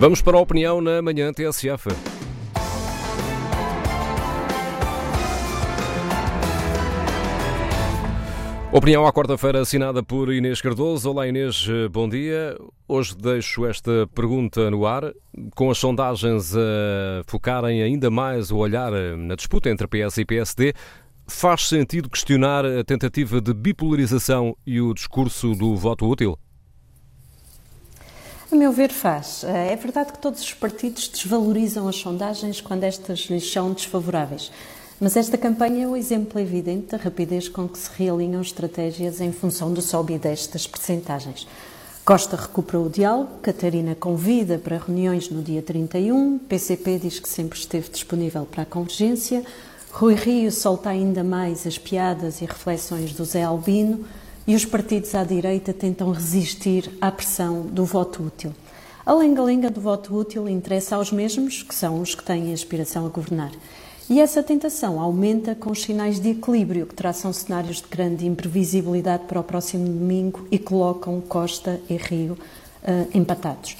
Vamos para a opinião na manhã TSF. Opinião à quarta-feira assinada por Inês Cardoso. Olá Inês, bom dia. Hoje deixo esta pergunta no ar, com as sondagens a focarem ainda mais o olhar na disputa entre PS e PSD. Faz sentido questionar a tentativa de bipolarização e o discurso do voto útil? A meu ver, faz. É verdade que todos os partidos desvalorizam as sondagens quando estas lhes são desfavoráveis. Mas esta campanha é o exemplo evidente da rapidez com que se realinham estratégias em função do sobe e desce das percentagens. Costa recuperou o diálogo, Catarina convida para reuniões no dia 31, PCP diz que sempre esteve disponível para a convergência, Rui Rio solta ainda mais as piadas e reflexões do Zé Albino e os partidos à direita tentam resistir à pressão do voto útil. A lenga-lenga do voto útil interessa aos mesmos, que são os que têm aspiração a governar. E essa tentação aumenta com os sinais de equilíbrio que traçam cenários de grande imprevisibilidade para o próximo domingo e colocam Costa e Rio empatados.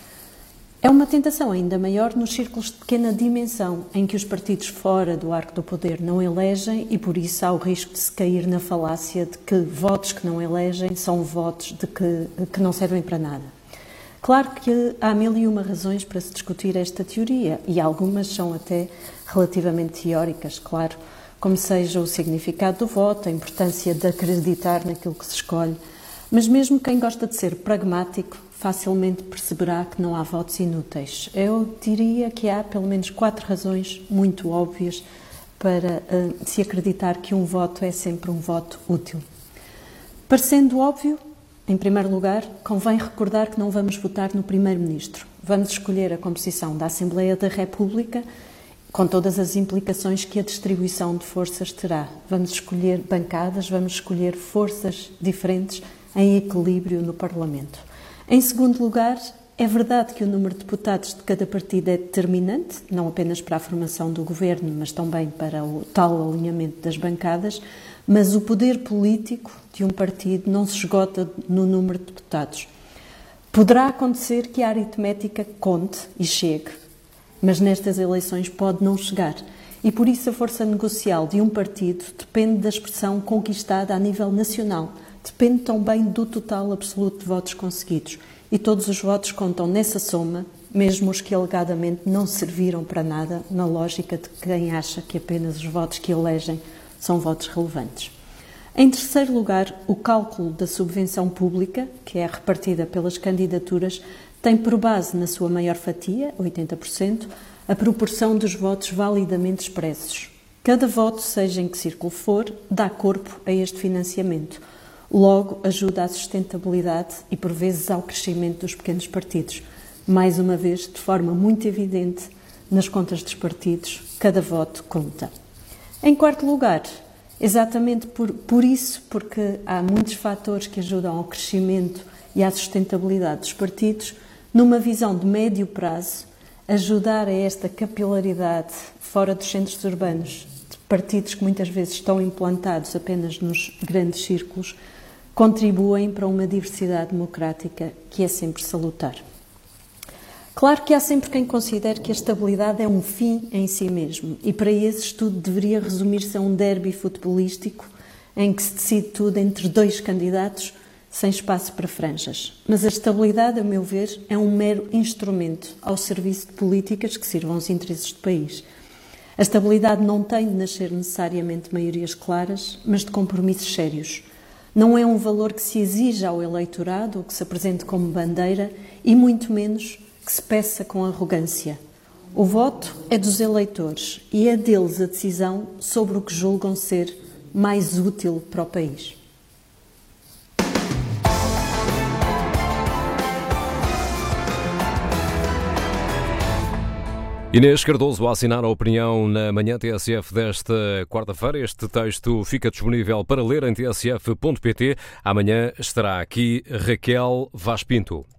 É uma tentação ainda maior nos círculos de pequena dimensão, em que os partidos fora do arco do poder não elegem e por isso há o risco de se cair na falácia de que votos que não elegem são votos que não servem para nada. Claro que há 1001 razões para se discutir esta teoria e algumas são até relativamente teóricas, claro, como seja o significado do voto, a importância de acreditar naquilo que se escolhe, mas mesmo quem gosta de ser pragmático facilmente perceberá que não há votos inúteis. Eu diria que há pelo menos 4 razões muito óbvias para se acreditar que um voto é sempre um voto útil. Parecendo óbvio, em primeiro lugar, convém recordar que não vamos votar no Primeiro-Ministro. Vamos escolher a composição da Assembleia da República, com todas as implicações que a distribuição de forças terá. Vamos escolher bancadas, vamos escolher forças diferentes em equilíbrio no Parlamento. Em segundo lugar, é verdade que o número de deputados de cada partido é determinante, não apenas para a formação do governo, mas também para o tal alinhamento das bancadas, mas o poder político de um partido não se esgota no número de deputados. Poderá acontecer que a aritmética conte e chegue, mas nestas eleições pode não chegar. E por isso a força negocial de um partido depende da expressão conquistada a nível nacional, depende também do total absoluto de votos conseguidos. E todos os votos contam nessa soma, mesmo os que alegadamente não serviram para nada, na lógica de quem acha que apenas os votos que elegem são votos relevantes. Em terceiro lugar, o cálculo da subvenção pública, que é repartida pelas candidaturas, tem por base, na sua maior fatia, 80%, a proporção dos votos validamente expressos. Cada voto, seja em que círculo for, dá corpo a este financiamento. Logo, ajuda à sustentabilidade e, por vezes, ao crescimento dos pequenos partidos. Mais uma vez, de forma muito evidente, nas contas dos partidos, cada voto conta. Em quarto lugar, exatamente por isso, porque há muitos fatores que ajudam ao crescimento e à sustentabilidade dos partidos, numa visão de médio prazo, ajudar a esta capilaridade fora dos centros urbanos, de partidos que muitas vezes estão implantados apenas nos grandes círculos, contribuem para uma diversidade democrática que é sempre salutar. Claro que há sempre quem considere que a estabilidade é um fim em si mesmo e para esses tudo deveria resumir-se a um derby futebolístico em que se decide tudo entre 2 candidatos sem espaço para franjas. Mas a estabilidade, a meu ver, é um mero instrumento ao serviço de políticas que sirvam aos interesses do país. A estabilidade não tem de nascer necessariamente de maiorias claras, mas de compromissos sérios. Não é um valor que se exija ao eleitorado ou que se apresente como bandeira e muito menos que se peça com arrogância. O voto é dos eleitores e é deles a decisão sobre o que julgam ser mais útil para o país. Inês Cardoso a assinar a opinião na manhã TSF desta quarta-feira. Este texto fica disponível para ler em tsf.pt. Amanhã estará aqui Raquel Vaz Pinto.